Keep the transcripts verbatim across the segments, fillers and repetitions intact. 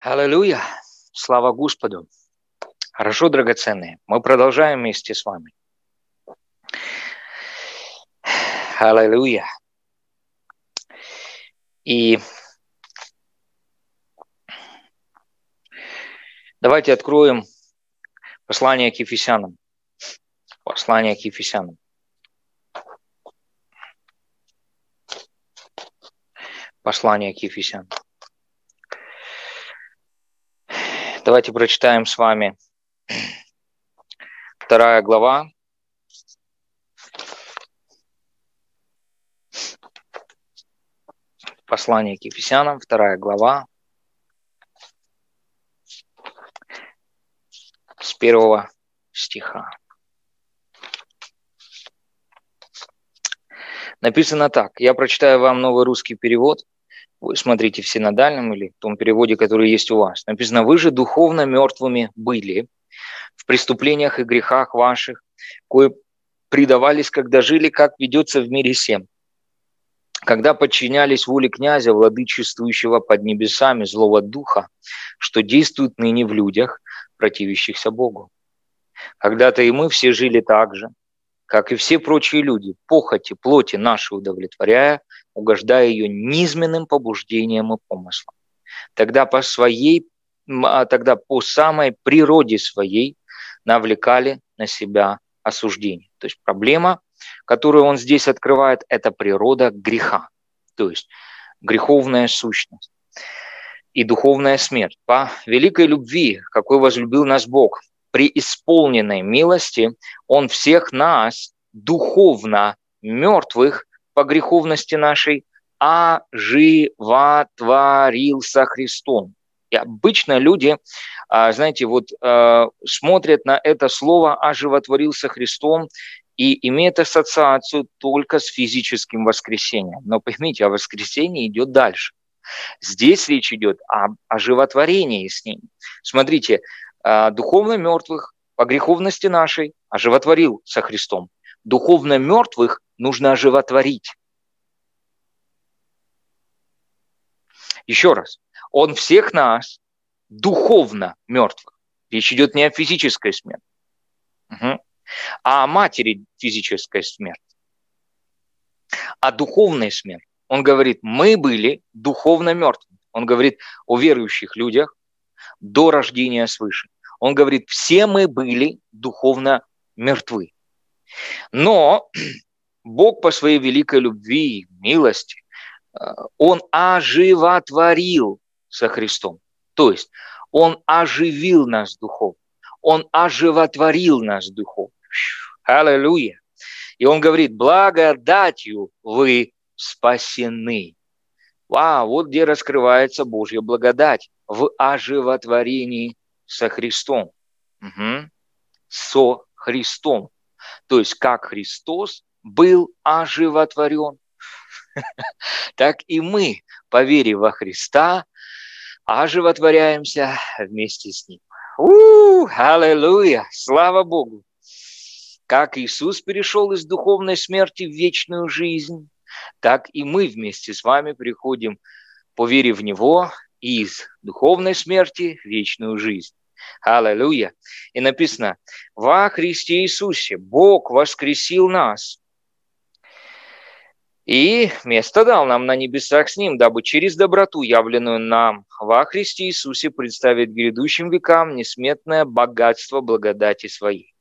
Аллилуйя! Слава Господу! Хорошо, драгоценные. Мы продолжаем вместе с вами. Аллилуйя! И давайте откроем послание к Ефесянам. Послание к Ефесянам. Послание к Ефесянам. Давайте прочитаем с вами вторая глава. Послание к Ефесянам, вторая глава, с первого стиха. Написано так. Я прочитаю вам новый русский перевод. Вы смотрите в синодальном или в том переводе, который есть у вас. Написано: «Вы же духовно мертвыми были в преступлениях и грехах ваших, кое предавались, когда жили, как ведется в мире сем, когда подчинялись воле князя, владычествующего под небесами, злого духа, что действует ныне в людях, противящихся Богу. Когда-то и мы все жили так же, как и все прочие люди, похоти плоти нашей удовлетворяя, угождая ее низменным побуждениям и помыслам. Тогда по своей, а тогда по самой природе своей навлекали на себя осуждение». То есть проблема, которую он здесь открывает, это природа греха, то есть греховная сущность и духовная смерть. По великой любви, какой возлюбил нас Бог, при исполненной милости Он всех нас, духовно мертвых по греховности нашей, оживотворил со Христом. И обычно люди, знаете, вот смотрят на это слово «оживотворил со Христом» и имеют ассоциацию только с физическим воскресением. Но поймите, а воскресение идет дальше. Здесь речь идет об оживотворении с ним. Смотрите, духовно мертвых по греховности нашей оживотворил со Христом. Духовно мертвых нужно оживотворить. Еще раз. Он всех нас духовно мертвых. Речь идет не о физической смерти, угу. а о матери физической смерти. О духовной смерти. Он говорит, мы были духовно мертвыми. Он говорит о верующих людях до рождения свыше. Он говорит, все мы были духовно мертвы. Но Бог по своей великой любви, милости, Он оживотворил со Христом. То есть Он оживил нас духовно. Он оживотворил нас духовно. Аллилуйя. И Он говорит, благодатью вы спасены. Вау, вот где раскрывается Божья благодать. В оживотворении со Христом. Угу. Со Христом. То есть, как Христос был оживотворен, так и мы, по вере во Христа, оживотворяемся вместе с Ним. У-у-у, аллилуйя! Слава Богу! Как Иисус перешел из духовной смерти в вечную жизнь, так и мы вместе с вами переходим, по вере в Него, из духовной смерти в вечную жизнь. Аллилуйя! И написано, во Христе Иисусе Бог воскресил нас и место дал нам на небесах с Ним, дабы через доброту, явленную нам во Христе Иисусе, представить грядущим векам несметное богатство благодати Своей.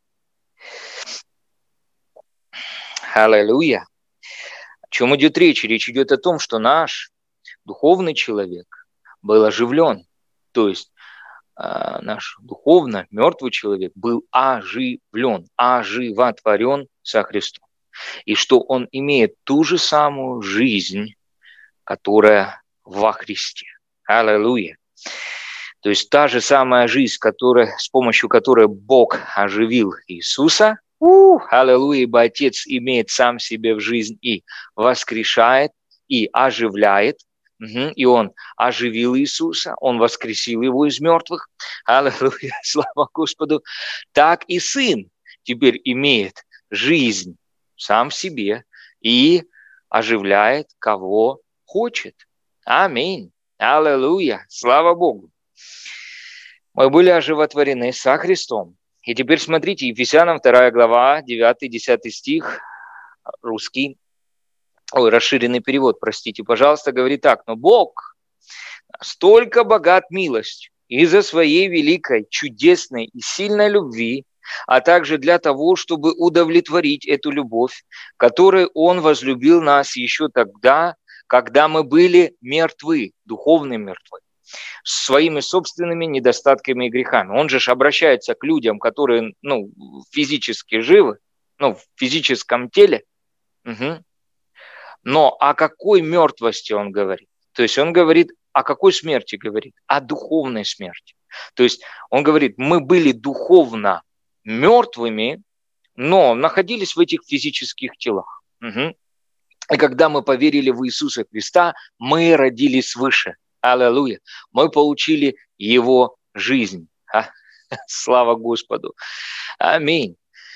Аллилуйя! О чем идет речь? Речь идет о том, что наш духовный человек был оживлен, то есть э, наш духовно мертвый человек был оживлен, оживотворен со Христом. И что он имеет ту же самую жизнь, которая во Христе. Аллилуйя. То есть та же самая жизнь, которая, с помощью которой Бог оживил Иисуса. У, аллилуйя, ибо Отец имеет сам себе в жизнь и воскрешает, и оживляет. Угу. И Он оживил Иисуса, Он воскресил Его из мертвых. Аллилуйя, слава Господу. Так и Сын теперь имеет жизнь сам в себе и оживляет, кого хочет. Аминь. Аллилуйя. Слава Богу. Мы были оживотворены со Христом. И теперь смотрите, Ефесянам вторая глава, девятый-десятый стих, русский, ой, расширенный перевод, простите, пожалуйста, говорит так: «Но Бог столько богат милостью из-за своей великой, чудесной и сильной любви, а также для того, чтобы удовлетворить эту любовь, которой Он возлюбил нас еще тогда, когда мы были мертвы, духовно мертвы, своими собственными недостатками и грехами». Он же ж обращается к людям, которые, ну, физически живы, ну, в физическом теле. Угу. Но о какой мертвости он говорит? То есть он говорит, о какой смерти говорит? О духовной смерти. То есть он говорит, мы были духовно мертвыми, но находились в этих физических телах. Угу. И когда мы поверили в Иисуса Христа, мы родились свыше. Аллилуйя. Мы получили Его жизнь. А? Слава Господу. Аминь.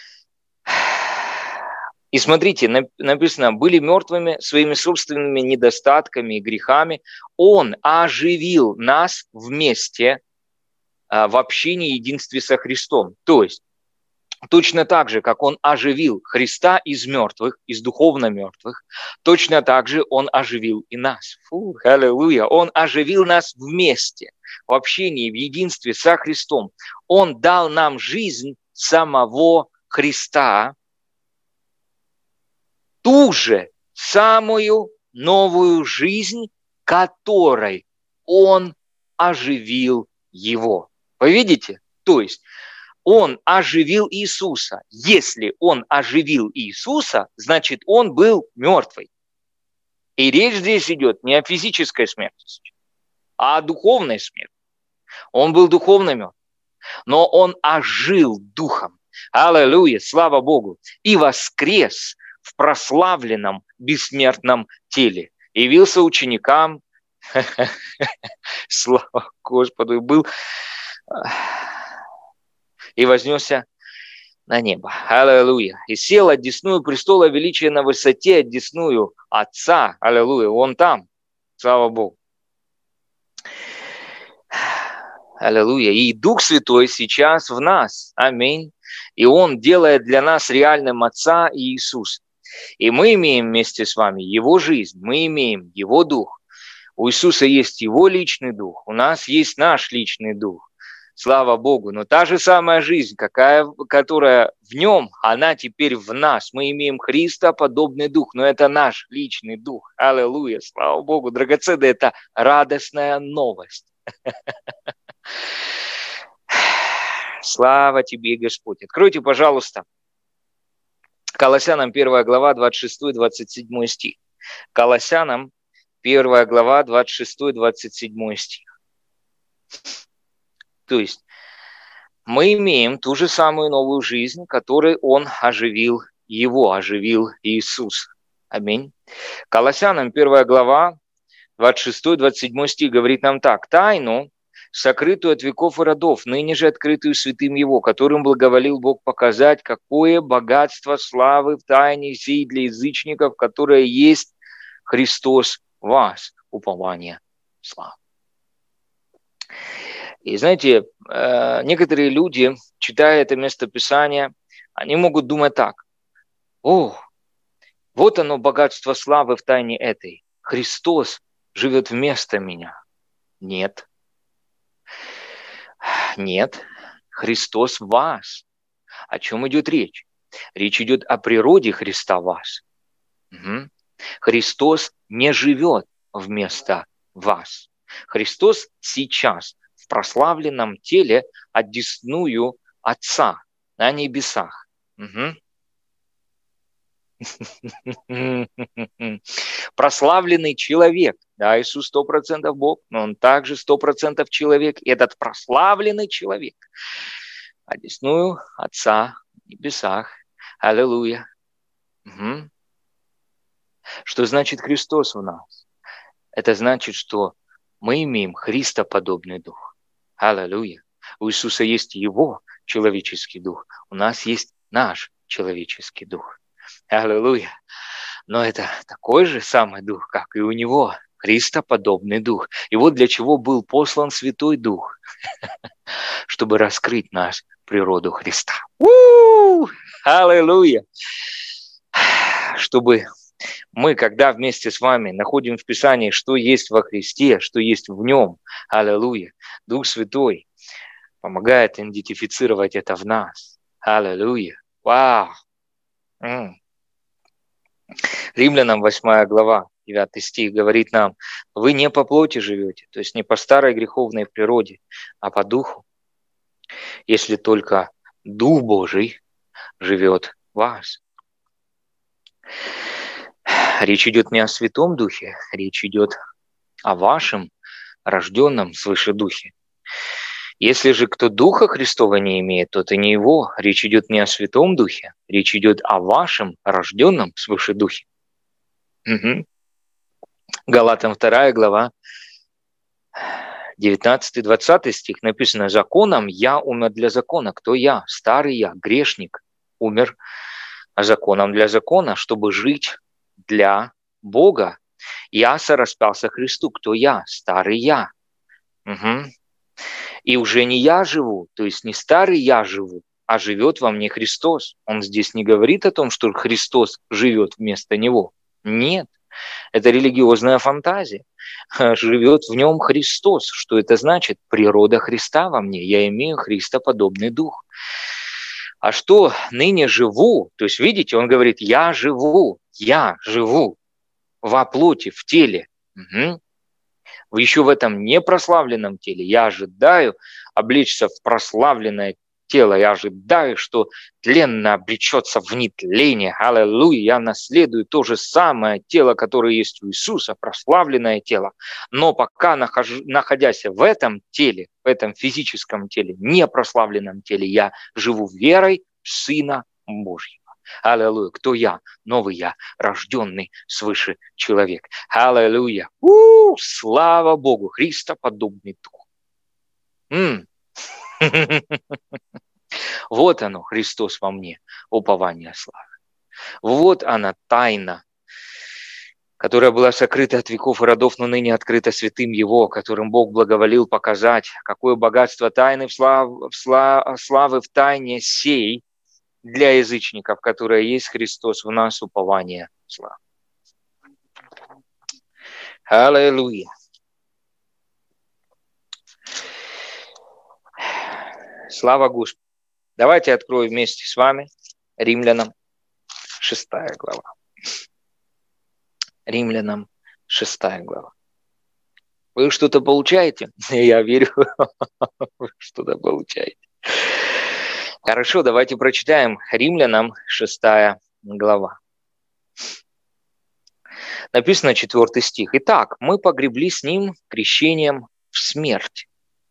И смотрите, написано, были мертвыми своими собственными недостатками и грехами. Он оживил нас вместе в общении и единстве со Христом. То есть, точно так же, как Он оживил Христа из мертвых, из духовно мертвых, точно так же Он оживил и нас. Фу, аллилуйя. Он оживил нас вместе в общении, в единстве со Христом. Он дал нам жизнь самого Христа, ту же самую новую жизнь, которой Он оживил Его. Вы видите? То есть Он оживил Иисуса. Если Он оживил Иисуса, значит, Он был мертвый. И речь здесь идет не о физической смерти, а о духовной смерти. Он был духовно мертв, но Он ожил духом. Аллилуйя, слава Богу. И воскрес в прославленном бессмертном теле. Явился ученикам, слава Господу, и был, и вознесся на небо. Аллилуйя. И сел одесную престола величия на высоте, одесную Отца. Аллилуйя. Он там. Слава Богу. Аллилуйя. И Дух Святой сейчас в нас. Аминь. И Он делает для нас реальным Отца и Иисуса. И мы имеем вместе с вами Его жизнь, мы имеем Его Дух. У Иисуса есть Его личный Дух, у нас есть наш личный Дух. Слава Богу. Но та же самая жизнь, какая, которая в Нем, она теперь в нас. Мы имеем Христоподобный Дух, но это наш личный Дух. Аллилуйя. Слава Богу. Драгоценная, это радостная новость. Слава Тебе, Господь. Откройте, пожалуйста, Колоссянам первая глава, двадцать шестой двадцать седьмой стих. Колоссянам первая глава, двадцать шестой двадцать седьмой стих. То есть мы имеем ту же самую новую жизнь, которой Он оживил Его, оживил Иисус. Аминь. Колоссянам первая глава, двадцать шестой двадцать седьмой стих говорит нам так. «Тайну, сокрытую от веков и родов, ныне же открытую святым Его, которым благоволил Бог показать, какое богатство славы в тайне сей для язычников, которое есть Христос в вас, упование славы». И знаете, некоторые люди, читая это местописание, они могут думать так: «О, вот оно богатство славы в тайне этой. Христос живет вместо меня». Нет. Нет, Христос в вас. О чем идет речь? Речь идет о природе Христа в вас. Угу. Христос не живет вместо вас. Христос сейчас в прославленном теле одесную Отца на небесах. Угу. Прославленный человек. Да, Иисус сто процентов Бог, но Он также сто процентов человек. И этот прославленный человек одесную Отца в небесах. Аллилуйя. Угу. Что значит Христос в нас? Это значит, что мы имеем Христоподобный Дух. Аллилуйя. У Иисуса есть Его человеческий Дух. У нас есть наш человеческий Дух. Аллилуйя. Но это такой же самый Дух, как и у Него, Христоподобный Дух. И вот для чего был послан Святой Дух, чтобы раскрыть нас природу Христа. У-у-у! Аллилуйя! Чтобы мы, когда вместе с вами находим в Писании, что есть во Христе, что есть в Нем, аллилуйя, Дух Святой помогает идентифицировать это в нас. Аллилуйя! Вау! М. Римлянам восьмая глава, девятый стих говорит нам: вы не по плоти живете, то есть не по старой греховной природе, а по духу, если только Дух Божий живет в вас. Речь идет не о Святом Духе, речь идет о вашем рожденном свыше Духе. Если же кто Духа Христова не имеет, то это не его. Речь идет не о Святом Духе, речь идет о вашем рожденном свыше Духе. Угу. Галатам вторая глава, девятнадцатый-двадцатый стих написано: «Законом я умер для закона». Кто я? Старый я, грешник, умер законом для закона, чтобы жить для Бога. Я сораспялся Христу. Кто я? Старый я. Угу. И уже не я живу, то есть не старый я живу, а живет во мне Христос. Он здесь не говорит о том, что Христос живет вместо него. Нет, это религиозная фантазия. Живет в нем Христос. Что это значит? Природа Христа во мне. Я имею Христоподобный дух. А что ныне живу? То есть, видите, он говорит: я живу, я живу во плоти, в теле. Угу. Еще в этом непрославленном теле. Я ожидаю облечься в прославленное тело. Я ожидаю, что тленно обречется в нетление. Аллилуйя. Я наследую то же самое тело, которое есть у Иисуса, прославленное тело. Но пока, нахожу, находясь в этом теле, в этом физическом теле, непрославленном теле, я живу верой в Сына Божьего. Аллилуйя. Кто я? Новый я, рожденный свыше человек. Аллилуйя. У-у-у, слава Богу, Христоподобный Дух. М. Вот оно, Христос во мне, упование славы. Вот она, тайна, которая была сокрыта от веков и родов, но ныне открыта святым Его, которым Бог благоволил показать, какое богатство тайны в слав... в слав... славы в тайне сей для язычников, которая есть Христос в нас, упование славы. Аллилуйя. Слава Господу. Давайте откроем вместе с вами Римлянам шестая глава. Римлянам шестая глава. Вы что-то получаете? Я верю, вы что-то получаете. Хорошо, давайте прочитаем Римлянам шестая глава. Написано четвёртый стих. «Итак, мы погребли с ним крещением в смерть,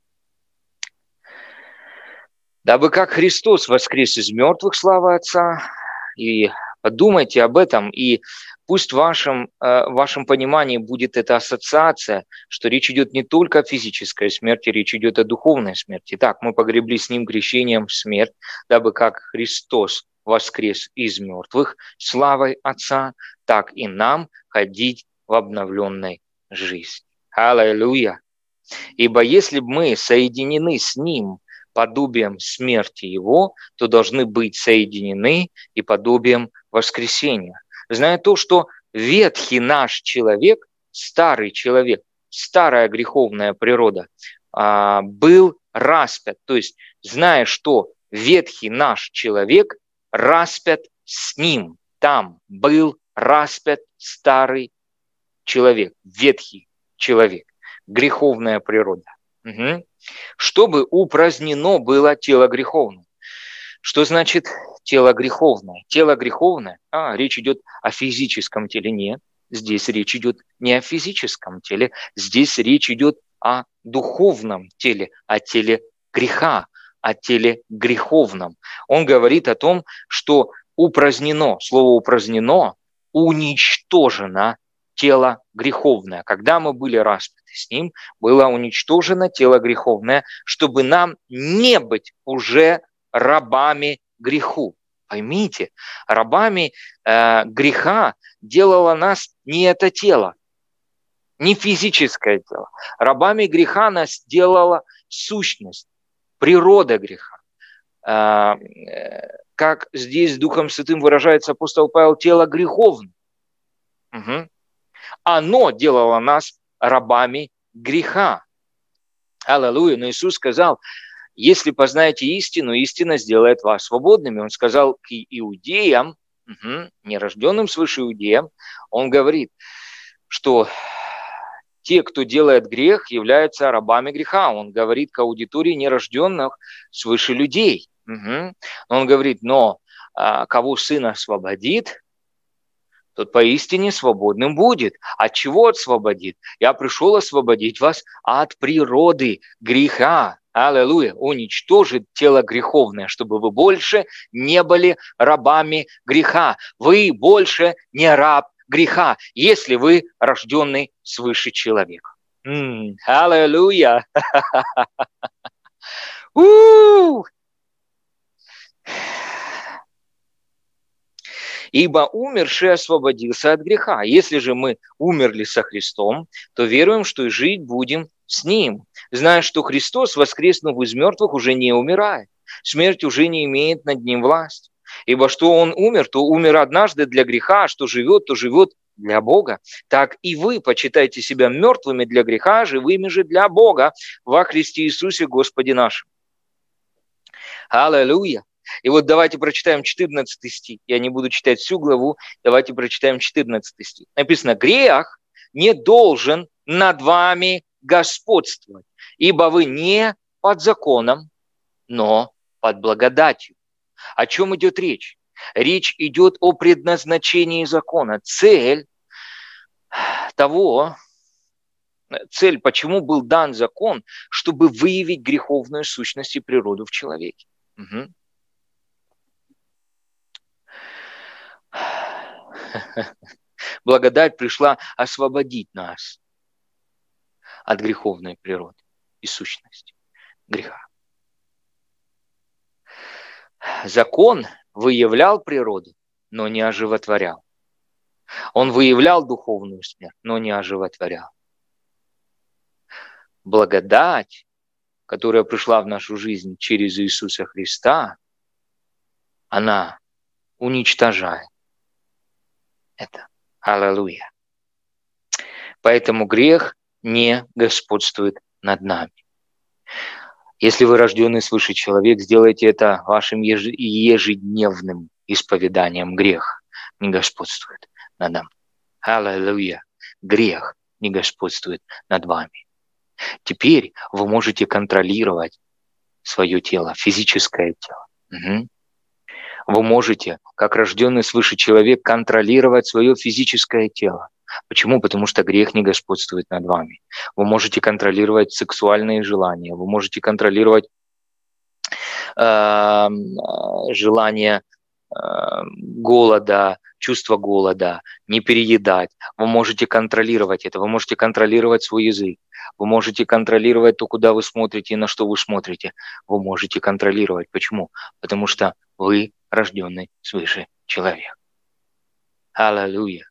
дабы как Христос воскрес из мертвых, слава Отца». И подумайте об этом, и пусть в вашем, в вашем понимании будет эта ассоциация, что речь идет не только о физической смерти, речь идет о духовной смерти. Итак, мы погребли с ним крещением в смерть, дабы как Христос воскрес из мертвых славой Отца, так и нам ходить в обновленной жизни. Аллилуйя! Ибо если бы мы соединены с Ним подобием смерти Его, то должны быть соединены и подобием воскресения. Зная то, что ветхий наш человек, старый человек, старая греховная природа, был распят. То есть, зная, что ветхий наш человек распят с ним, там был распят старый человек, ветхий человек, греховная природа. Угу. Чтобы упразднено было тело греховное. Что значит тело греховное? Тело греховное, а, речь идет о физическом теле. Нет, здесь речь идет не о физическом теле, здесь речь идет о духовном теле, о теле греха, о теле греховном. Он говорит о том, что упразднено, слово упразднено, уничтожено тело греховное. Когда мы были распяты с ним, было уничтожено тело греховное, чтобы нам не быть уже рабами греху. Поймите, рабами э, греха делало нас не это тело. не физическое тело. Рабами греха нас сделала сущность, природа греха. Как здесь Духом Святым выражается апостол Павел, тело греховное. Угу. Оно делало нас рабами греха. Аллилуйя. Но Иисус сказал, если познаете истину, истина сделает вас свободными. Он сказал к иудеям, угу, нерожденным свыше иудеям, он говорит, что те, кто делает грех, являются рабами греха. Он говорит к аудитории нерожденных свыше людей. Угу. Он говорит, но а, кого Сын освободит, тот поистине свободным будет. От чего освободит? Я пришел освободить вас от природы греха. Аллилуйя. Уничтожит тело греховное, чтобы вы больше не были рабами греха. Вы больше не раб греха, если вы рожденный свыше человек. Аллилуйя. Ибо умерший освободился от греха. Если же мы умерли со Христом, то веруем, что и жить будем с Ним, зная, что Христос, воскреснув из мертвых, уже не умирает. Смерть уже не имеет над Ним власти. Ибо что Он умер, то умер однажды для греха, а что живет, то живет для Бога. Так и вы почитайте себя мертвыми для греха, живыми же для Бога во Христе Иисусе Господе нашим. Аллилуйя. И вот давайте прочитаем четырнадцатый стих. Я не буду читать всю главу, давайте прочитаем четырнадцатый стих. Написано, грех не должен над вами господствовать, ибо вы не под законом, но под благодатью. О чем идет речь? Речь идет о предназначении закона. Цель того, цель, почему был дан закон, чтобы выявить греховную сущность и природу в человеке. Угу. Благодать пришла освободить нас от греховной природы и сущности греха. Закон выявлял природу, но не оживотворял. Он выявлял духовную смерть, но не оживотворял. Благодать, которая пришла в нашу жизнь через Иисуса Христа, она уничтожает это. Аллилуйя. Поэтому грех не господствует над нами. Если вы рожденный свыше человек, сделайте это вашим ежедневным исповеданием. Грех не господствует над нами. Аллилуйя. Грех не господствует над вами. Теперь вы можете контролировать свое тело, физическое тело. Угу. Вы можете, как рожденный свыше человек, контролировать свое физическое тело. Почему? Потому что грех не господствует над вами. Вы можете контролировать сексуальные желания, вы можете контролировать э, желание э, голода, чувство голода, не переедать. Вы можете контролировать это, вы можете контролировать свой язык, вы можете контролировать то, куда вы смотрите и на что вы смотрите. Вы можете контролировать. Почему? Потому что вы рожденный свыше человек. Аллилуйя.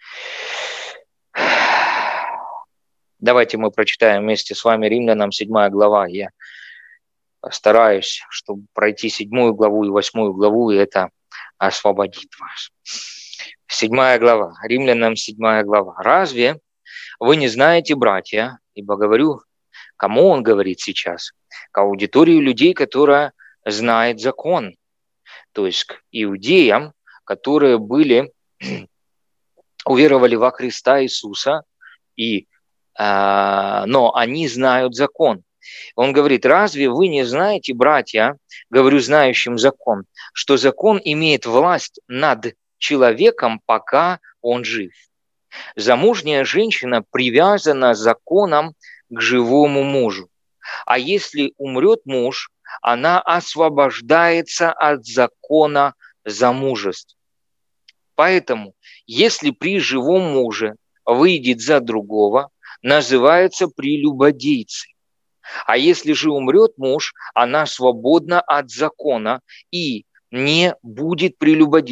Давайте мы прочитаем вместе с вами Римлянам седьмая глава. Я постараюсь, чтобы пройти седьмую главу и восьмую главу, и это освободит вас. Седьмая глава. Римлянам седьмая глава. Разве вы не знаете, братья, ибо говорю, кому он говорит сейчас? К аудитории людей, которая знает закон. То есть к иудеям, которые были, уверовали во Христа Иисуса, и, э, но они знают закон. Он говорит, разве вы не знаете, братья, говорю знающим закон, что закон имеет власть над человеком, пока он жив? Замужняя женщина привязана законом к живому мужу. А если умрет муж, она освобождается от закона замужества. Поэтому, если при живом муже выйдет за другого, называется прелюбодейцей. А если же умрет муж, она свободна от закона и не будет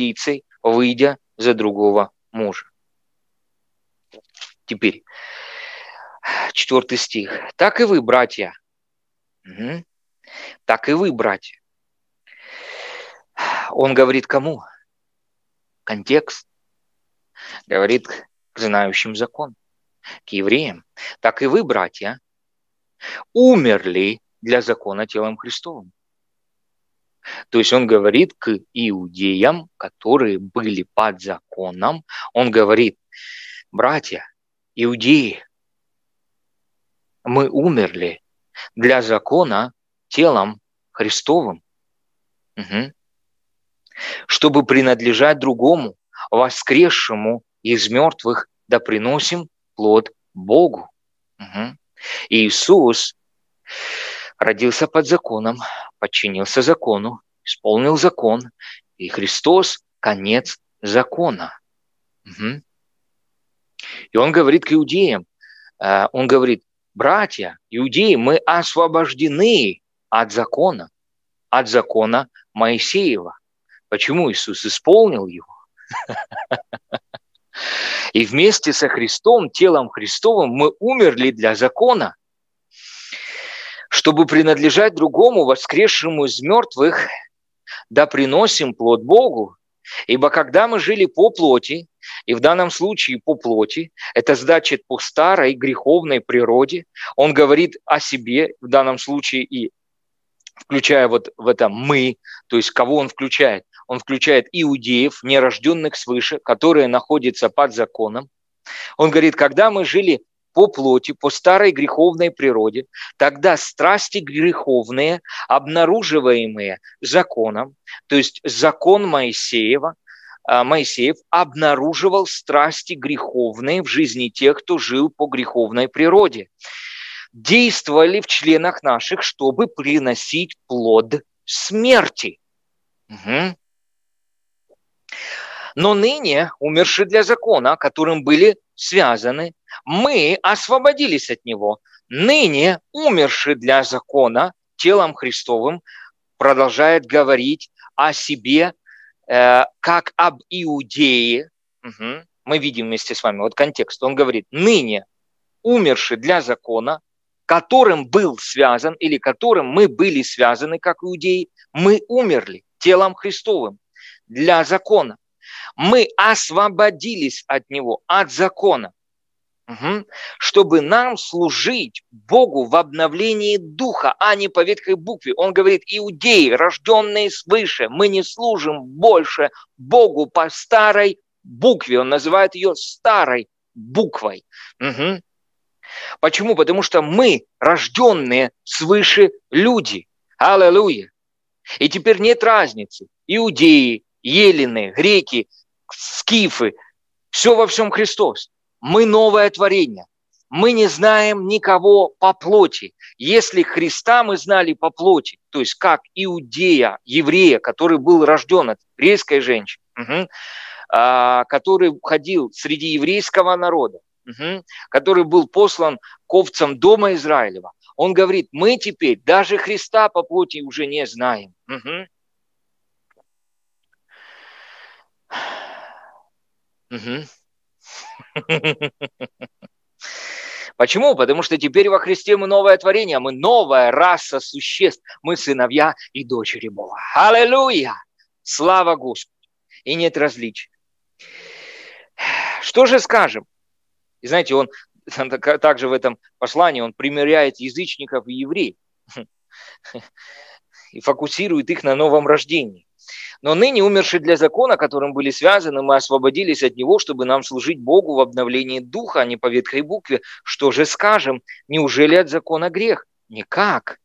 прелюбодейцей, выйдя за другого мужа. Теперь, Четвертый стих. Так и вы, братья. Угу. Так и вы, братья. Он говорит кому? Контекст. Говорит к знающим закон, к евреям. Так и вы, братья, умерли для закона телом Христовым. То есть он говорит к иудеям, которые были под законом. Он говорит: братья, иудеи, мы умерли для закона телом Христовым, угу. чтобы принадлежать другому, воскресшему из мертвых, да приносим плод Богу. Угу. Иисус родился под законом, подчинился закону, исполнил закон, и Христос – конец закона. Угу. И он говорит к иудеям, он говорит: братья, иудеи, мы освобождены от закона, от закона Моисеева. Почему? Иисус исполнил его. И вместе со Христом, телом Христовым, мы умерли для закона, чтобы принадлежать другому, воскресшему из мертвых, да приносим плод Богу. Ибо когда мы жили по плоти, и в данном случае по плоти, это значит по старой греховной природе, он говорит о себе, в данном случае и включая вот в это «мы», то есть кого он включает? Он включает иудеев, нерожденных свыше, которые находятся под законом. Он говорит, когда мы жили по плоти, по старой греховной природе, тогда страсти греховные, обнаруживаемые законом, то есть закон Моисеева, Моисеев обнаруживал страсти греховные в жизни тех, кто жил по греховной природе, действовали в членах наших, чтобы приносить плод смерти. Угу. Но ныне, умершие для закона, которым были связаны, мы освободились от него. Ныне, умершие для закона, телом Христовым, продолжает говорить о себе, э, как об иудее. Угу. Мы видим вместе с вами, вот контекст. Он говорит, ныне, умершие для закона, которым был связан, или которым мы были связаны, как иудеи, мы умерли телом Христовым для закона. Мы освободились от него, от закона, угу, чтобы нам служить Богу в обновлении духа, а не по ветхой букве. Он говорит, иудеи, рожденные свыше, мы не служим больше Богу по старой букве. Он называет ее старой буквой. Угу. Почему? Потому что мы, рожденные свыше люди. Аллилуйя. И теперь нет разницы. Иудеи, елены, греки, скифы, все во всем Христос. Мы новое творение. Мы не знаем никого по плоти. Если Христа мы знали по плоти, то есть как иудея, еврея, который был рожден от еврейской женщины, угу, а, который ходил среди еврейского народа, угу, который был послан к овцам дома Израилева, он говорит, мы теперь даже Христа по плоти уже не знаем. Угу. Угу. Почему? Потому что теперь во Христе мы новое творение, мы новая раса существ, мы сыновья и дочери Бога. Аллилуйя! Слава Господу! И нет различий. Что же скажем? И знаете, он также в этом послании он примиряет язычников и евреев и фокусирует их на новом рождении. Но ныне умершие для закона, которым были связаны, мы освободились от него, чтобы нам служить Богу в обновлении духа, а не по ветхой букве. Что же скажем? Неужели от закона грех? Никак.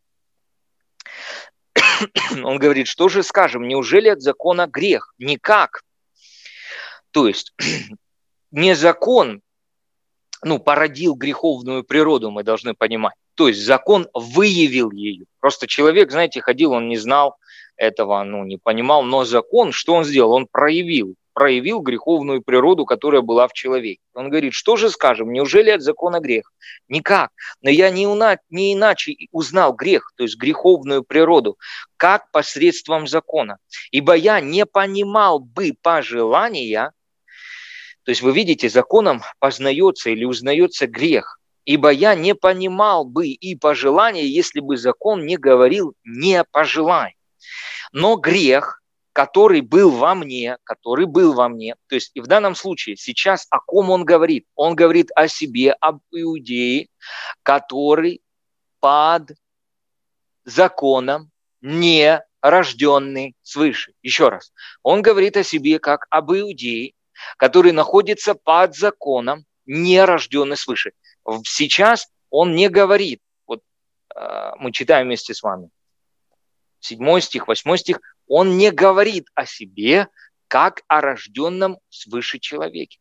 Он говорит, что же скажем? Неужели от закона грех? Никак. То есть не закон, ну, породил греховную природу, мы должны понимать. То есть закон выявил ее. Просто человек, знаете, ходил, он не знал этого, ну, не понимал, но закон, что он сделал? Он проявил, проявил греховную природу, которая была в человеке. Он говорит, что же скажем, неужели от закона грех? Никак. Но я не, уна- не иначе узнал грех, то есть греховную природу, как посредством закона. Ибо я не понимал бы пожелания, то есть вы видите, законом познается или узнается грех. ибо я не понимал бы и пожелания, если бы закон не говорил «не пожелай». Но грех, который был во мне, который был во мне, то есть и в данном случае сейчас о ком он говорит? Он говорит о себе, об иудее, который под законом, не рожденный свыше. Еще раз, он говорит о себе как об иудее, который находится под законом, не рожденный свыше. Сейчас он не говорит, вот э, мы читаем вместе с вами, седьмой стих, восьмой стих, он не говорит о себе как о рожденном свыше человеке.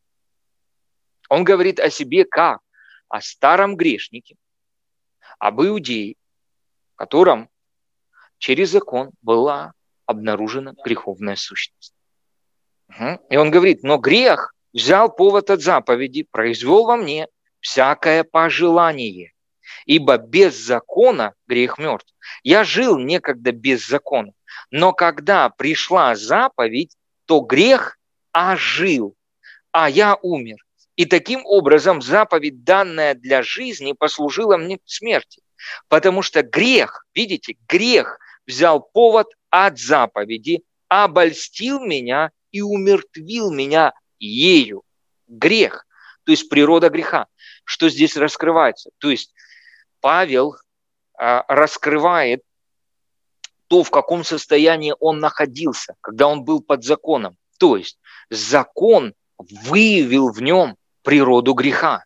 Он говорит о себе как о старом грешнике, об иудее, в котором через закон была обнаружена греховная сущность. Угу. И он говорит, но грех взял повод от заповеди, произвел во мне всякое пожелание, ибо без закона грех мертв. Я жил некогда без закона, но когда пришла заповедь, то грех ожил, а я умер. И таким образом заповедь, данная для жизни, послужила мне к смерти. Потому что грех, видите, грех взял повод от заповеди, обольстил меня и умертвил меня ею. Грех, то есть природа греха. Что здесь раскрывается? То есть Павел а, раскрывает то, в каком состоянии он находился, когда он был под законом. То есть закон выявил в нем природу греха.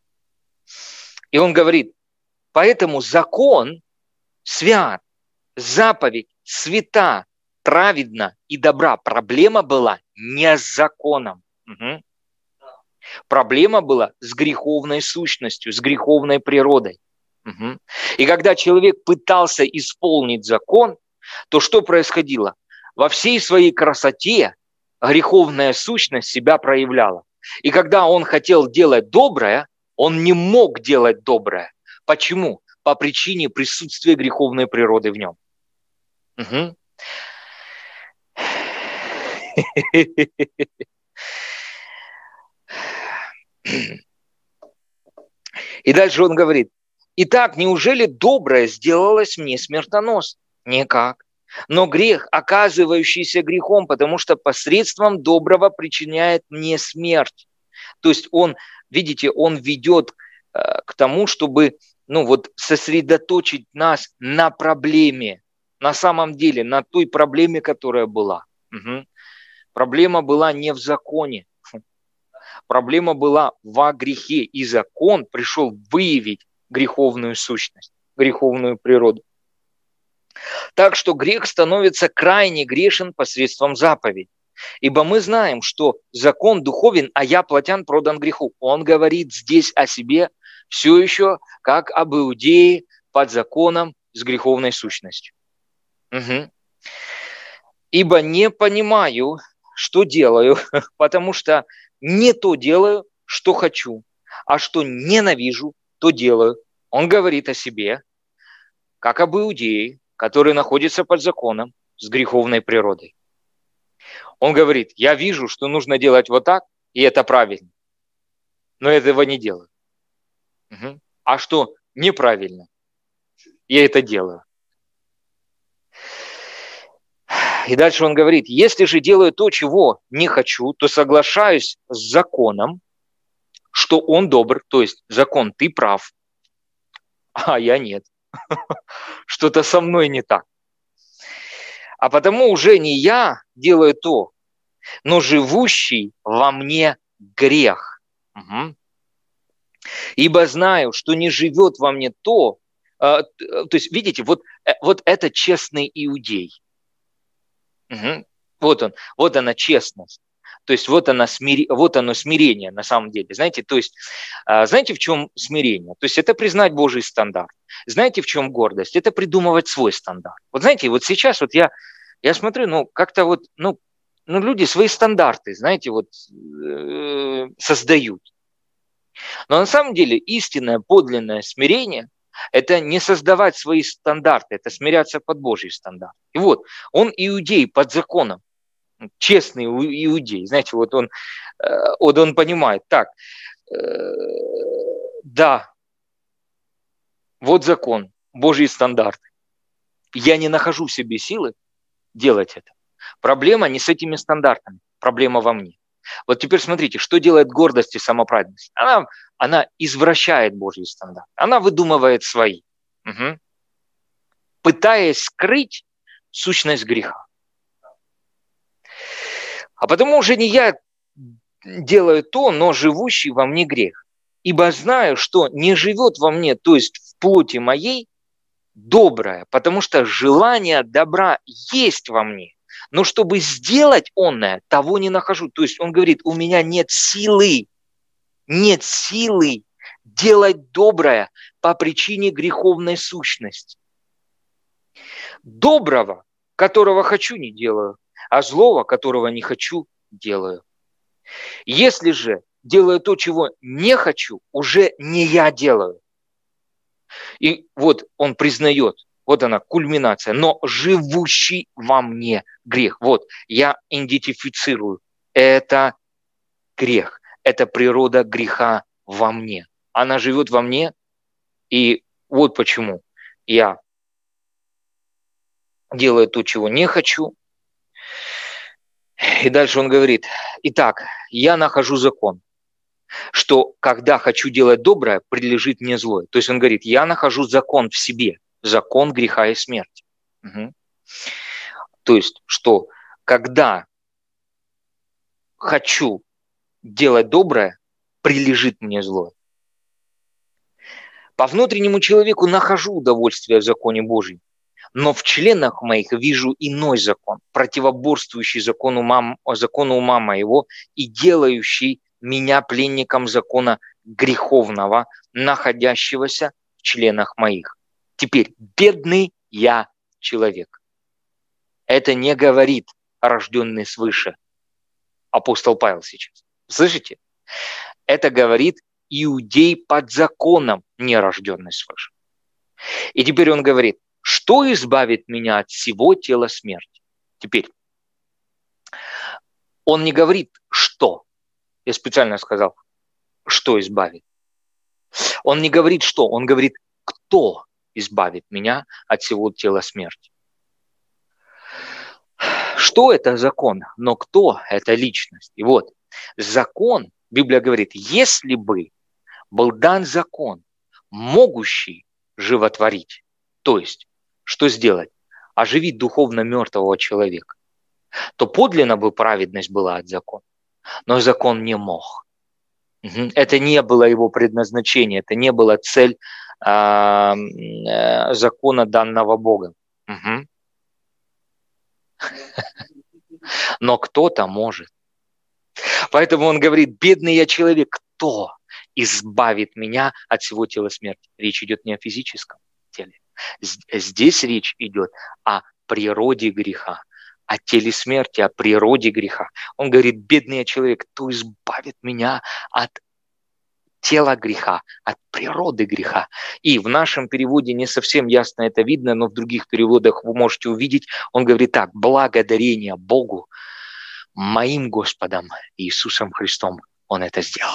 И он говорит, поэтому закон свят, заповедь свята, праведна и добра. Проблема была не с законом. Угу. Проблема была с греховной сущностью, с греховной природой. Угу. И когда человек пытался исполнить закон, то что происходило? Во всей своей красоте греховная сущность себя проявляла. И когда он хотел делать доброе, он не мог делать доброе. Почему? По причине присутствия греховной природы в нем. Угу. И дальше он говорит, итак, неужели доброе сделалось мне смертоносным? Никак. Но грех, оказывающийся грехом, потому что посредством доброго причиняет мне смерть. То есть он, видите, он ведет э, к тому, чтобы ну, вот, сосредоточить нас на проблеме, на самом деле, на той проблеме, которая была. Угу. Проблема была не в законе. Проблема была во грехе. И закон пришел выявить греховную сущность, греховную природу. Так что грех становится крайне грешен посредством заповедей. Ибо мы знаем, что закон духовен, а я плотян продан греху. Он говорит здесь о себе все еще как об иудее под законом с греховной сущностью. Угу. Ибо не понимаю, что делаю, потому что не то делаю, что хочу, а что ненавижу, то делаю. Он говорит о себе, как об иудее, который находится под законом с греховной природой. Он говорит, я вижу, что нужно делать вот так, и это правильно, но этого не делаю. Угу. А что неправильно, я это делаю. И дальше он говорит, если же делаю то, чего не хочу, то соглашаюсь с законом, что он добр, то есть закон, ты прав, а я нет. Что-то со мной не так. А потому уже не я делаю то, но живущий во мне грех. Угу. Ибо знаю, что не живет во мне то, э, то есть, видите, вот, э, вот это честный иудей. Угу. Вот он, вот она честность. То есть вот, она смир... вот оно смирение на самом деле. Знаете, то есть, знаете, в чем смирение? То есть это признать Божий стандарт. Знаете, в чем гордость? Это придумывать свой стандарт. Вот знаете, вот сейчас вот я, я смотрю, ну, как-то вот, ну, ну, люди свои стандарты, знаете, вот э, создают. Но на самом деле истинное, подлинное смирение – это не создавать свои стандарты, это смиряться под Божий стандарт. И вот, он иудей под законом. Честный иудей, знаете, вот он, вот он понимает, так, да, Вот закон, Божьи стандарты. Я не нахожу в себе силы делать это. Проблема не с этими стандартами, проблема во мне. Вот теперь смотрите, что делает гордость и самоправедность. Она, она извращает Божьи стандарты, она выдумывает свои, угу. пытаясь скрыть сущность греха. А потому уже не я делаю то, но живущий во мне грех. Ибо знаю, что не живет во мне, то есть в плоти моей, доброе, потому что желание добра есть во мне. Но чтобы сделать онное, того не нахожу. То есть он говорит, у меня нет силы, нет силы делать доброе по причине греховной сущности. Доброго, которого хочу, не делаю, а злого, которого не хочу, делаю. Если же делаю то, чего не хочу, уже не я делаю. И вот он признает, вот она, кульминация, но живущий во мне грех. Вот, я идентифицирую, это грех, это природа греха во мне. Она живет во мне, и вот почему я делаю то, чего не хочу. И дальше он говорит, итак, я нахожу закон, что когда хочу делать доброе, прилежит мне злое. То есть он говорит, я нахожу закон в себе, закон греха и смерти. Угу. То есть, что когда хочу делать доброе, прилежит мне злое. По внутреннему человеку нахожу удовольствие в законе Божьем, но в членах моих вижу иной закон, противоборствующий закону, мам, закону ума моего и делающий меня пленником закона греховного, находящегося в членах моих. Теперь, бедный я человек. Это не говорит рожденный свыше апостол Павел сейчас. Слышите? Это говорит иудей под законом, не рожденный свыше. И теперь он говорит, что избавит меня от всего тела смерти? Теперь, он не говорит, что. Я специально сказал, что избавит. Он не говорит, что. Он говорит, кто избавит меня от всего тела смерти. Что это закон? Но кто это личность? И вот, закон, Библия говорит, если бы был дан закон, могущий животворить, то есть, что сделать? Оживить духовно мертвого человека, то подлинно бы праведность была от закона. Но закон не мог. Это не было его предназначение, это не была цель э, э, закона, данного Богом. Угу. Но кто-то может. Поэтому он говорит, бедный я человек, кто избавит меня от всего тела смерти? Речь идет не о физическом теле. Здесь речь идет о природе греха, о теле смерти, о природе греха. Он говорит, бедный я человек, кто избавит меня от тела греха, от природы греха. И в нашем переводе не совсем ясно это видно, но в других переводах вы можете увидеть, он говорит так, благодарение Богу, моим Господом Иисусом Христом Он это сделал.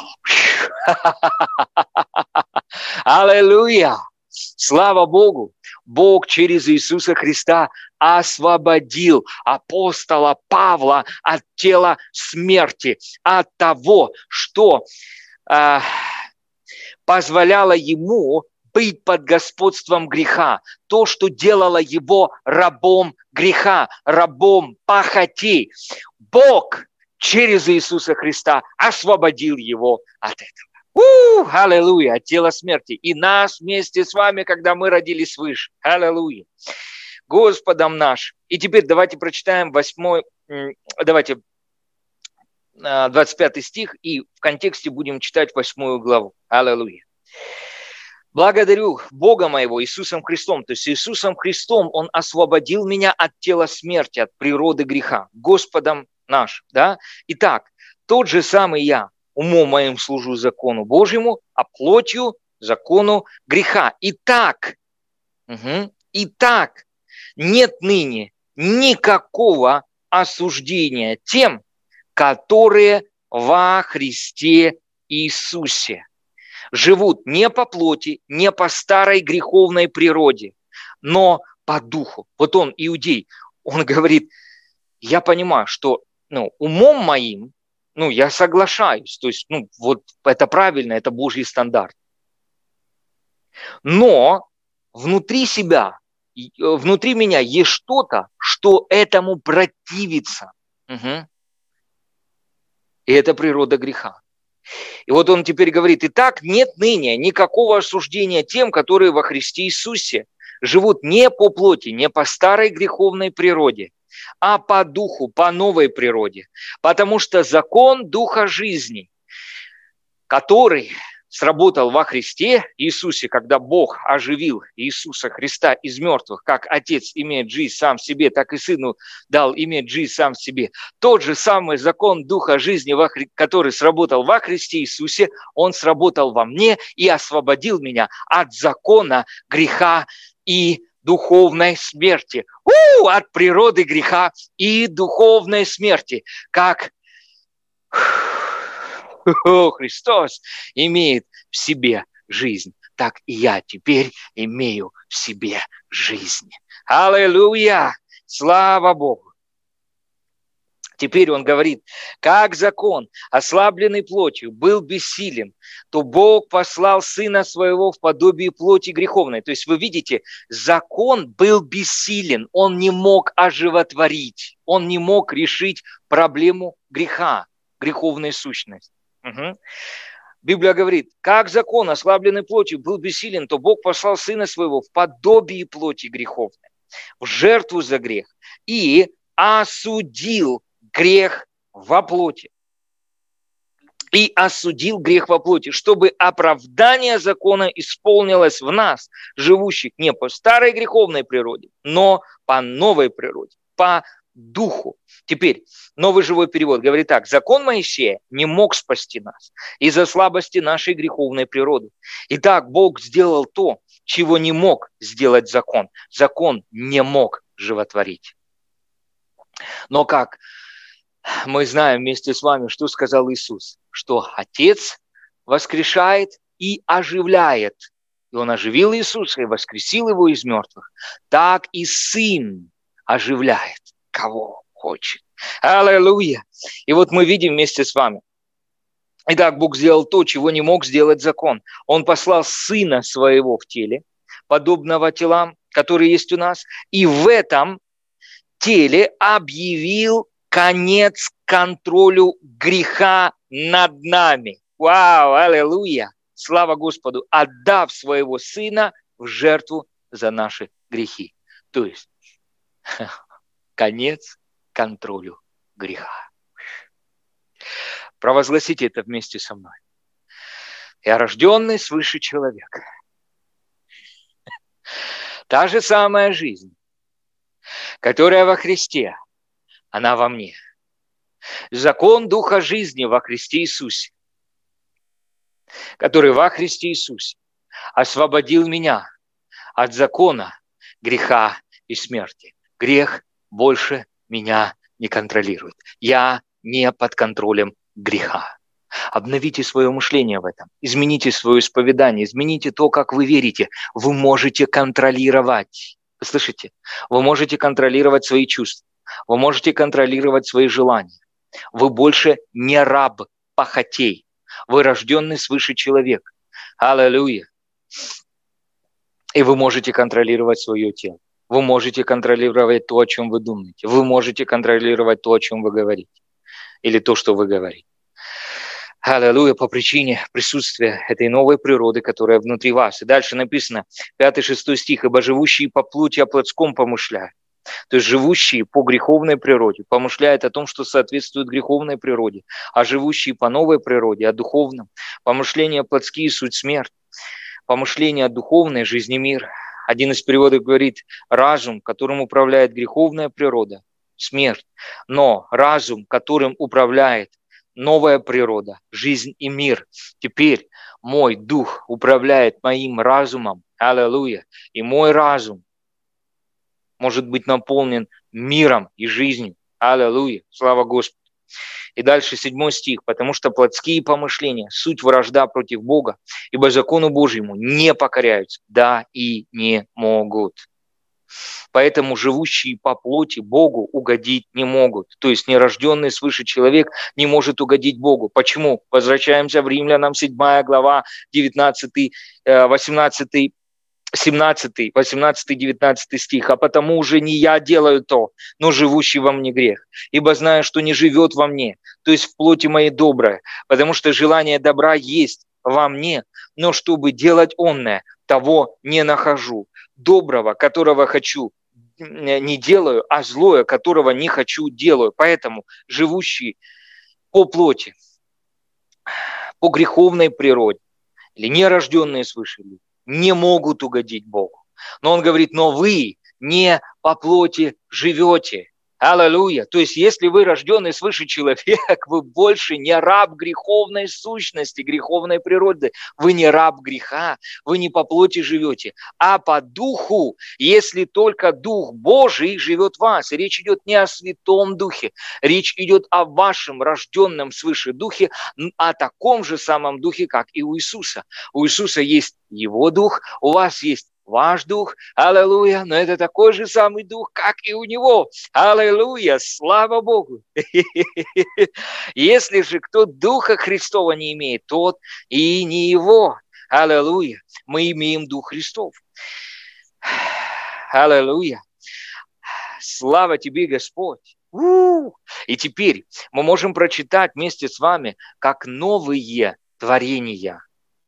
Аллилуйя! Слава Богу! Бог через Иисуса Христа освободил апостола Павла от тела смерти, от того, что э, позволяло ему быть под господством греха, то, что делало его рабом греха, рабом похотей. Бог через Иисуса Христа освободил его от этого. У, аллилуйя, от тела смерти. И нас вместе с вами, когда мы родились свыше. Аллилуйя. Господом наш. И теперь давайте прочитаем восьмой, давайте двадцать пятый стих, и в контексте будем читать восьмую главу. Аллилуйя. Благодарю Бога моего Иисусом Христом. То есть Иисусом Христом Он освободил меня от тела смерти, от природы греха. Господом наш. Да? Итак, тот же самый я умом моим служу закону Божьему, а плотью закону греха. Итак, угу, итак, нет ныне никакого осуждения тем, которые во Христе Иисусе. живут не по плоти, не по старой греховной природе, но по духу. Вот он, иудей, он говорит, я понимаю, что ну, умом моим, ну, я соглашаюсь, то есть, ну, вот это правильно, это Божий стандарт. Но внутри себя, внутри меня есть что-то, что этому противится. Угу. И это природа греха. И вот он теперь говорит, итак, нет ныне никакого осуждения тем, которые во Христе Иисусе живут не по плоти, не по старой греховной природе, а по духу, по новой природе. Потому что закон духа жизни, который сработал во Христе Иисусе, когда Бог оживил Иисуса Христа из мертвых, как Отец имеет жизнь сам в себе, так и Сыну дал иметь жизнь сам в себе. Тот же самый закон Духа жизни, который сработал во Христе Иисусе, он сработал во мне и освободил меня от закона греха и духовной смерти. У, от природы греха и духовной смерти. Как О, Христос имеет в себе жизнь, так и я теперь имею в себе жизнь. Аллилуйя! Слава Богу! Теперь он говорит, как закон, ослабленный плотью, был бессилен, то Бог послал Сына Своего в подобие плоти греховной. То есть вы видите, закон был бессилен, он не мог оживотворить, он не мог решить проблему греха, греховной сущности. Угу. Библия говорит, как закон, ослабленный плотью, был бессилен, то Бог послал Сына Своего в подобие плоти греховной, в жертву за грех, и осудил грех во плоти. И осудил грех во плоти, чтобы оправдание закона исполнилось в нас, живущих не по старой греховной природе, но по новой природе, по духу. Теперь новый живой перевод говорит так. Закон Моисея не мог спасти нас из-за слабости нашей греховной природы. Итак, Бог сделал то, чего не мог сделать закон. Закон не мог животворить. Но как мы знаем вместе с вами, что сказал Иисус, что Отец воскрешает и оживляет. И Он оживил Иисуса и воскресил Его из мертвых. Так и Сын оживляет, кого хочет. Аллилуйя! И вот мы видим вместе с вами. Итак, Бог сделал то, чего не мог сделать закон. Он послал Сына Своего в теле, подобного телам, которые есть у нас, и в этом теле объявил конец контролю греха над нами. Вау, аллилуйя! Слава Господу! Отдав Своего Сына в жертву за наши грехи. То есть конец контролю греха. Провозгласите это вместе со мной. Я рожденный свыше человек. Та же самая жизнь, которая во Христе, она во мне. Закон Духа жизни во Христе Иисусе, который во Христе Иисусе освободил меня от закона греха и смерти. Грех больше меня не контролирует. Я не под контролем греха. Обновите свое мышление в этом. Измените свое исповедание. Измените то, как вы верите. Вы можете контролировать. Вы слышите? Вы можете контролировать свои чувства. Вы можете контролировать свои желания. Вы больше не раб похотей. Вы рожденный свыше человек. Аллилуйя. И вы можете контролировать свое тело. Вы можете контролировать то, о чем вы думаете. Вы можете контролировать то, о чем вы говорите. Или то, что вы говорите. Аллилуйя, по причине присутствия этой новой природы, которая внутри вас. И дальше написано, пятый-шестой стих, «Ибо живущие по плоти о плотском помышляют». То есть живущие по греховной природе помышляют о том, что соответствует греховной природе, а живущие по новой природе, о духовном. Помышления плотские – суть смерть. Помышления о духовной – жизни мир. Один из переводов говорит, разум, которым управляет греховная природа, смерть. Но разум, которым управляет новая природа, жизнь и мир. Теперь мой дух управляет моим разумом. Аллилуйя. И мой разум может быть наполнен миром и жизнью. Аллилуйя. Слава Господу. И дальше седьмой стих. «Потому что плотские помышления, суть вражда против Бога, ибо закону Божьему не покоряются, да и не могут». Поэтому живущие по плоти Богу угодить не могут. То есть нерожденный свыше человек не может угодить Богу. Почему? Возвращаемся в Римлянам, седьмая глава, девятнадцатый, восемнадцатый, семнадцатый, восемнадцатый, девятнадцатый стих. «А потому уже не я делаю то, но живущий во мне грех. Ибо знаю, что не живет во мне, то есть в плоти моей доброе, потому что желание добра есть во мне, но чтобы делать онное, того не нахожу. Доброго, которого хочу, не делаю, а злое, которого не хочу, делаю». Поэтому живущие по плоти, по греховной природе, или нерожденные свыше люди, не могут угодить Богу. Но он говорит, но вы не по плоти живете. Аллилуйя. То есть, если вы рожденный свыше человек, вы больше не раб греховной сущности, греховной природы. Вы не раб греха, вы не по плоти живете, а по духу, если только Дух Божий живет в вас. И речь идет не о Святом Духе, речь идет о вашем рожденном свыше Духе, о таком же самом Духе, как и у Иисуса. У Иисуса есть Его Дух, у вас есть ваш дух, аллилуйя, но это такой же самый дух, как и у него, аллилуйя, слава Богу. Если же кто Духа Христова не имеет, тот и не его, аллилуйя, мы имеем Дух Христов, аллилуйя, слава тебе, Господь. У-у-у. И теперь мы можем прочитать вместе с вами, как новые творения.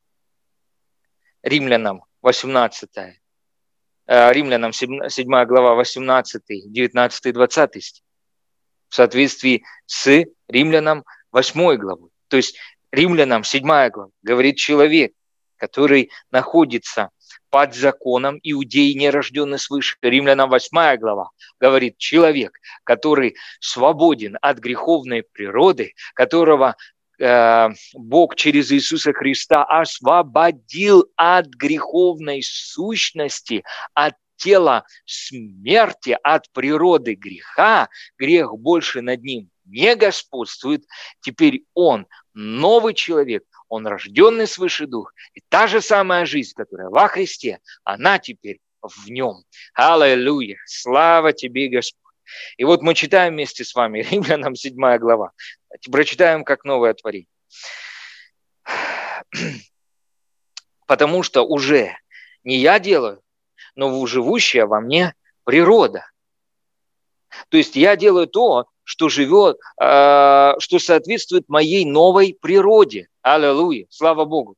Римлянам восемнадцатая, Римлянам седьмая глава, восемнадцатый, девятнадцатый, двадцатый стих, в соответствии с Римлянам восьмой главой. То есть Римлянам седьмая глава говорит человек, который находится под законом, иудей, нерожденный свыше. Римлянам восьмая глава говорит человек, который свободен от греховной природы, которого Бог через Иисуса Христа освободил от греховной сущности, от тела смерти, от природы греха. Грех больше над ним не господствует. Теперь он новый человек, он рожденный свыше дух. И та же самая жизнь, которая во Христе, она теперь в нем. Аллилуйя! Слава тебе, Господь! И вот мы читаем вместе с вами Римлянам седьмая глава. Прочитаем как новое творение. Потому что уже не я делаю, но живущая во мне природа. То есть я делаю то, что живет, что соответствует моей новой природе. Аллилуйя, слава Богу.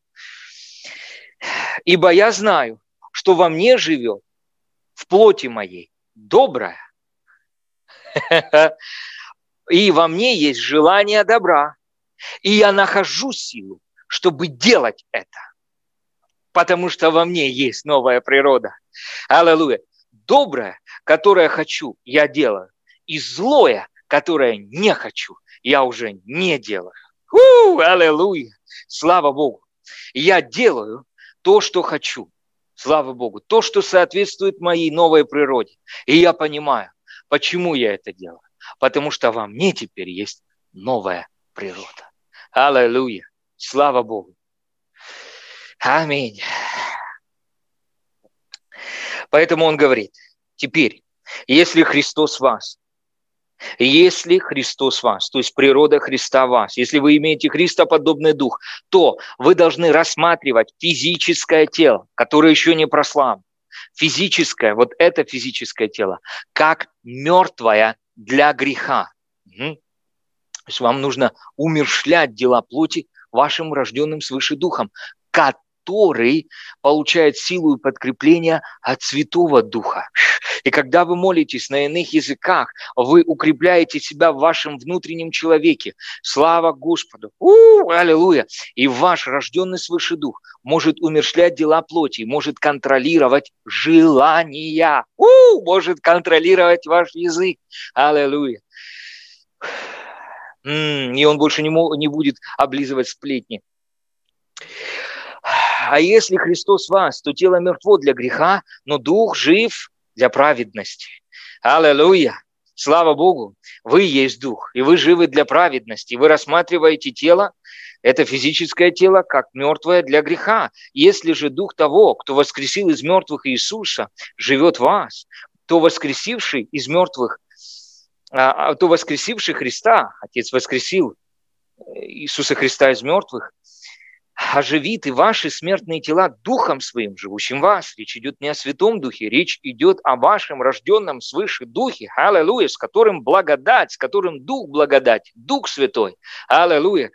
Ибо я знаю, что во мне живет в плоти моей доброе, и во мне есть желание добра. И я нахожу силу, чтобы делать это. Потому что во мне есть новая природа. Аллилуйя. Доброе, которое хочу, я делаю. И злое, которое не хочу, я уже не делаю. У, аллилуйя. Слава Богу. Я делаю то, что хочу. Слава Богу. То, что соответствует моей новой природе. И я понимаю, почему я это делаю? Потому что во мне теперь есть новая природа. Аллилуйя. Слава Богу. Аминь. Поэтому он говорит, теперь, если Христос в вас, если Христос в вас, то есть природа Христа в вас, если вы имеете Христоподобный дух, то вы должны рассматривать физическое тело, которое еще не прославлено. Физическое, вот это физическое тело, как мертвое для греха. Угу. То есть вам нужно умерщвлять дела плоти вашим рожденным свыше духом, который получает силу и подкрепление от Святого Духа. И когда вы молитесь на иных языках, вы укрепляете себя в вашем внутреннем человеке. Слава Господу! У-у-у, аллилуйя! И ваш рожденный свыше дух может умерщвлять дела плоти, может контролировать желания, У-у-у, может контролировать ваш язык. Аллилуйя! И он больше не, мо- не будет облизывать сплетни. А если Христос в вас, то тело мертво для греха, но дух жив для праведности. Аллилуйя! Слава Богу, вы есть дух, и вы живы для праведности. Вы рассматриваете тело, это физическое тело, как мертвое для греха. Если же дух того, кто воскресил из мертвых Иисуса, живет в вас, то воскресивший из мертвых, а, то воскресивший Христа, Отец воскресил Иисуса Христа из мертвых, оживит и ваши смертные тела духом своим, живущим в вас. Речь идет не о Святом Духе, речь идет о вашем рожденном свыше Духе, аллилуйя, с которым благодать, с которым Дух благодать, Дух Святой, аллилуйя.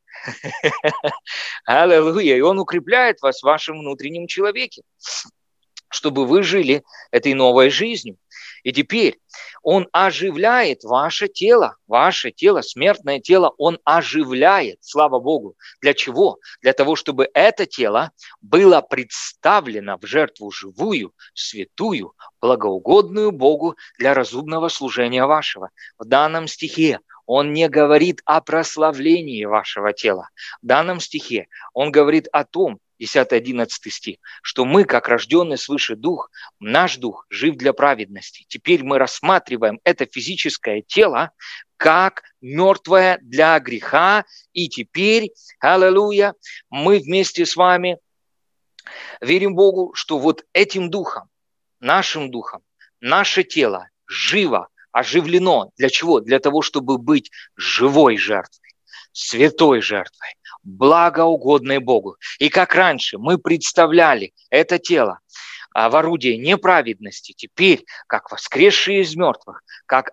Аллилуйя. И Он укрепляет вас в вашем внутреннем человеке, чтобы вы жили этой новой жизнью. И теперь Он оживляет ваше тело, ваше тело, смертное тело, Он оживляет, слава Богу. Для чего? Для того, чтобы это тело было представлено в жертву живую, святую, благоугодную Богу для разумного служения вашего. В данном стихе Он не говорит о прославлении вашего тела. В данном стихе Он говорит о том, десятый-одиннадцатый стих, что мы, как рожденный свыше дух, наш дух жив для праведности. Теперь мы рассматриваем это физическое тело как мертвое для греха, и теперь, аллилуйя, мы вместе с вами верим Богу, что вот этим духом, нашим духом, наше тело живо, оживлено. Для чего? Для того, чтобы быть живой жертвой, святой жертвой, благоугодной Богу. И как раньше мы представляли это тело в орудие неправедности, теперь, как воскресшие из мертвых, как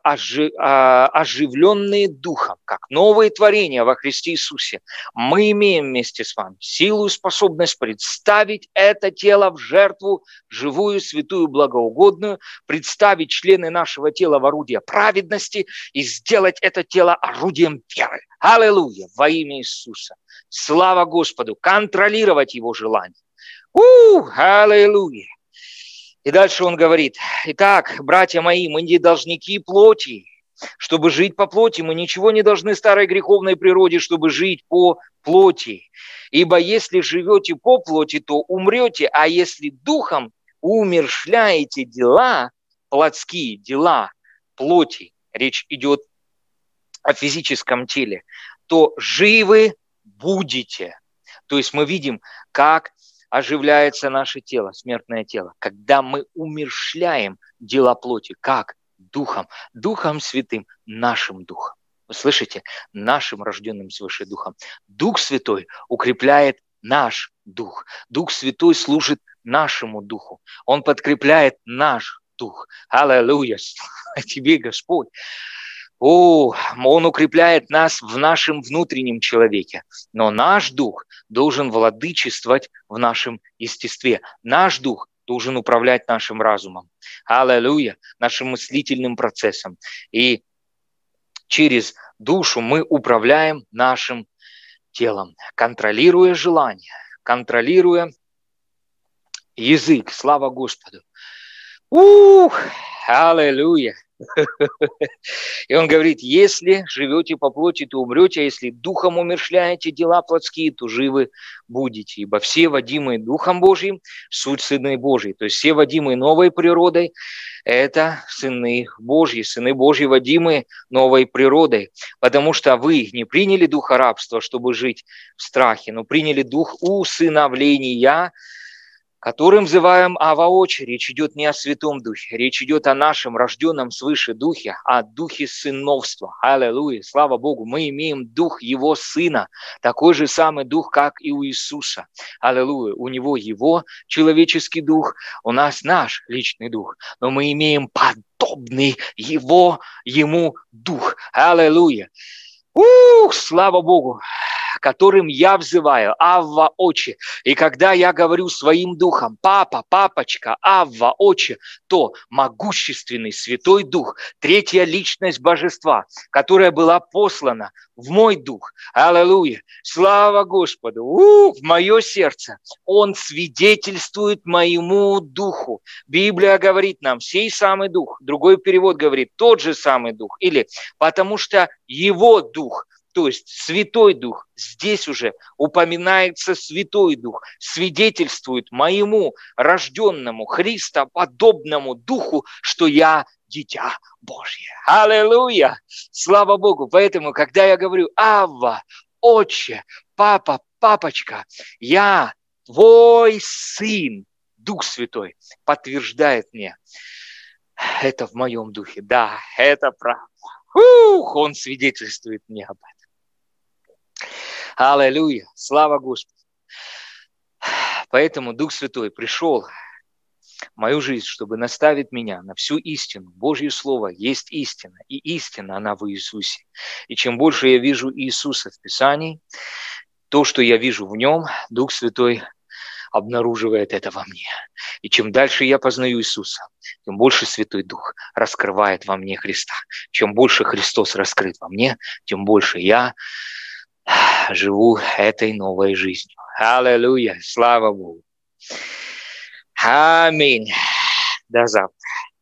оживленные духом, как новые творения во Христе Иисусе, мы имеем вместе с вами силу и способность представить это тело в жертву живую, святую, благоугодную, представить члены нашего тела в орудие праведности и сделать это тело орудием веры. Аллилуйя! Во имя Иисуса. Слава Господу! Контролировать Его желание. У, аллилуйя! И дальше он говорит: итак, братья мои, мы не должники плоти. Чтобы жить по плоти, мы ничего не должны старой греховной природе, чтобы жить по плоти. Ибо если живете по плоти, то умрете, а если духом умерщвляете дела, плотские дела плоти, речь идет о физическом теле, то живы будете. То есть мы видим, как оживляется наше тело, смертное тело, когда мы умерщвляем дела плоти. Как? Духом. Духом Святым, нашим духом. Вы слышите? Нашим рожденным свыше духом. Дух Святой укрепляет наш дух. Дух Святой служит нашему духу. Он подкрепляет наш дух. Аллилуйя! Слава Тебе, Господь! О, Он укрепляет нас в нашем внутреннем человеке. Но наш дух должен владычествовать в нашем естестве. Наш дух должен управлять нашим разумом. Аллилуйя! Нашим мыслительным процессом. И через душу мы управляем нашим телом, контролируя желания, контролируя язык. Слава Господу! Ух! Аллилуйя! И он говорит: если живете по плоти, то умрете, а если духом умерщвляете дела плотские, то живы будете. Ибо все, водимые Духом Божьим, суть сыны Божьи. То есть все, водимые новой природой, это сыны Божьи, сыны Божьи, водимые новой природой. Потому что вы не приняли духа рабства, чтобы жить в страхе, но приняли дух усыновления, которым взываем Ава Отче. Речь идет не о Святом Духе, речь идет о нашем рожденном свыше Духе, о Духе сыновства. Аллилуйя! Слава Богу! Мы имеем Дух Его Сына, такой же самый Дух, как и у Иисуса. Аллилуйя! У Него Его человеческий Дух, у нас наш личный Дух, но мы имеем подобный Его, Ему Дух. Аллилуйя! Ух, слава Богу! Которым я взываю, Авва, Отче. И когда я говорю своим духом: папа, папочка, Авва, Отче, то могущественный Святой Дух, третья личность Божества, которая была послана в мой дух, аллилуйя, слава Господу, у, в мое сердце, Он свидетельствует моему духу. Библия говорит нам: сей самый дух, другой перевод говорит: тот же самый дух, или потому что Его дух То есть Святой Дух, здесь уже упоминается Святой Дух, свидетельствует моему рожденному Христоподобному Духу, что я дитя Божье. Аллилуйя! Слава Богу! Поэтому, когда я говорю «Авва», «Отче», «Папа», «Папочка», я твой сын, Дух Святой подтверждает мне. Это в моем духе. Да, это правда. Ух, он свидетельствует мне об этом. Аллилуйя. Слава Господу. Поэтому Дух Святой пришел в мою жизнь, чтобы наставить меня на всю истину. Божье Слово есть истина, и истина, она в Иисусе. И чем больше я вижу Иисуса в Писании, то, что я вижу в нем, Дух Святой обнаруживает это во мне. И чем дальше я познаю Иисуса, тем больше Святой Дух раскрывает во мне Христа. Чем больше Христос раскрыт во мне, тем больше я живу этой новой жизнью. Аллилуйя! Слава Богу! Аминь! До завтра!